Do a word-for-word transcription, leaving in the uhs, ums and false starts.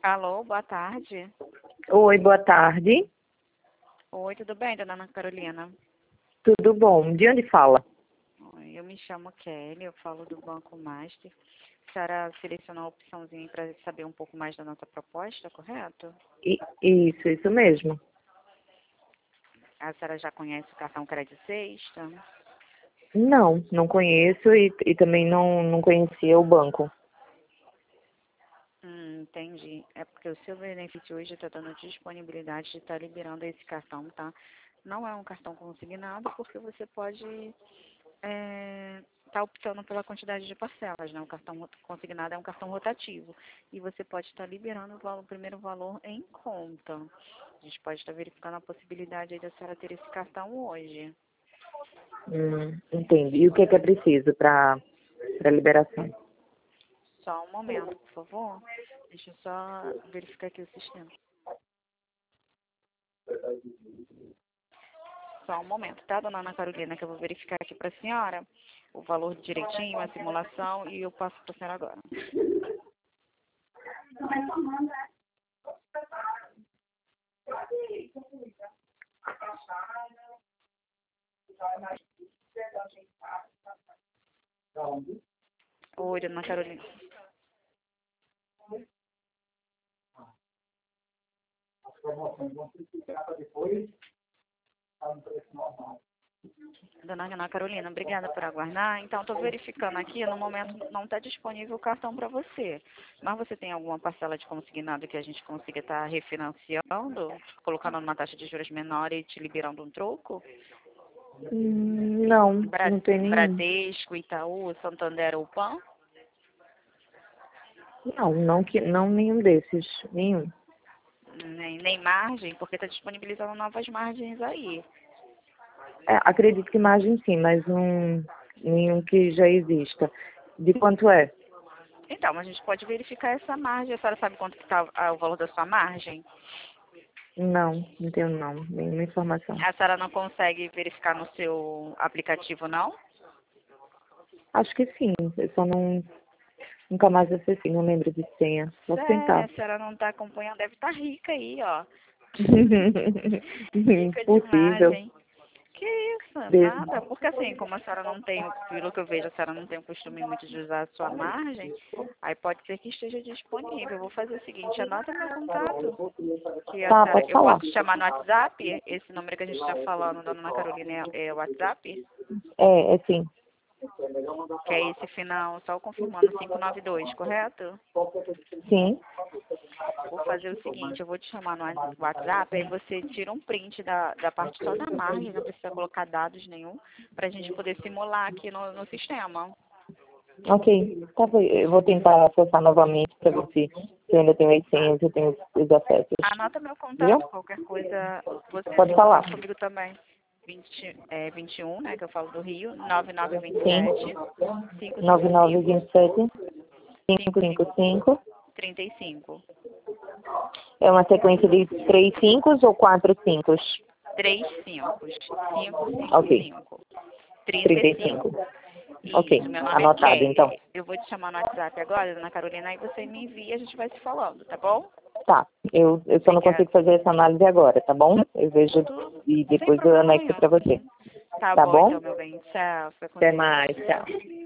Alô, boa tarde. Oi, boa tarde. Oi, tudo bem, dona Ana Carolina? Tudo bom? De onde fala? Oi, eu me chamo Kelly, eu falo do Banco Master. A senhora selecionou a opçãozinha para saber um pouco mais da nossa proposta, correto? I- Isso, isso mesmo. A senhora já conhece o cartão Crédito Sexta? Não, não conheço e, e também não, não conhecia o banco. Hum, entendi. É porque o seu benefício hoje está dando disponibilidade de estar liberando esse cartão, tá? Não é um cartão consignado porque você pode estar optando pela quantidade de parcelas, né? O cartão rot- consignado é um cartão rotativo e você pode estar liberando o, valo- o primeiro valor em conta. A gente pode estar verificando a possibilidade aí da senhora ter esse cartão hoje. Hum, entendi. E o que é que é preciso para para liberação? Só um momento, por favor. Deixa eu só verificar aqui o sistema. Só um momento, tá, dona Ana Carolina, que eu vou verificar aqui para a senhora o valor direitinho, a simulação, e eu passo para a senhora agora. Oi, dona Carolina. Dona Ana Carolina, obrigada por aguardar. Então, estou verificando aqui, no momento não está disponível o cartão para você. Mas você tem alguma parcela de consignado que a gente consiga estar refinanciando, colocando numa taxa de juros menor e te liberando um troco? Hum, não, Bra- não tem nenhum. Bradesco, Itaú, Santander ou Pan? Não, não, que, não nenhum desses. Nenhum. Nem, nem margem, porque está disponibilizando novas margens aí. É, acredito que margem sim, mas não, nenhum que já exista. De quanto é? Então, a gente pode verificar essa margem. A senhora sabe quanto que está o valor da sua margem? Não, não tenho não. Nenhuma informação. A senhora não consegue verificar no seu aplicativo, não? Acho que sim. Eu só não. Nunca mais acessei, não lembro de senha. Posso Sério, tentar. a senhora não está acompanhando, deve estar rica aí, ó. Rica demais, Possível. hein? Que isso, Des- nada. Porque assim, como a senhora não tem, pelo que eu vejo, a senhora não tem o costume muito de usar a sua margem, aí pode ser que esteja disponível. Eu vou fazer o seguinte, anota meu contato, que a Tá, senhora, pode eu falar. posso te chamar no WhatsApp, esse número que a gente está falando, da Ana Carolina, é, é o WhatsApp, É, é sim. que é esse final, só confirmando, cinco nove dois, correto? Sim. Vou fazer o seguinte, eu vou te chamar no WhatsApp, aí você tira um print da, da parte só da margem, não precisa colocar dados nenhum, para a gente poder simular aqui no, no sistema. Ok. Tá bom. Eu vou tentar acessar novamente para ver se se eu ainda tenho as senhas, eu tenho os acessos. Anota meu Viu? contato, qualquer coisa você entra Pode em falar. contato comigo também. vinte, é, vinte e um, né, que eu falo do Rio, nove nove dois Sim. sete, cinco nove cinco nove cinco, dois sete cinco cinco cinco cinco cinco. trinta e cinco. É uma sequência de três cinco ou quatro cinco? Três cinco, cinco cinco Ok. cinco. Trinta trinta e e cinco. cinco. Ok. Isso, meu nome é Anotado, então. Kelly. Eu vou te chamar no WhatsApp agora, dona Carolina, aí você me envia, a gente vai se falando, tá bom? Tá. Eu, eu só não Obrigada. consigo fazer essa análise agora, tá bom? Eu vejo Tudo e sem depois eu problema anexo nenhum. para você. Tá Tá bom bom? então, meu bem. Tchau, fica com Até Deus. mais. Tchau.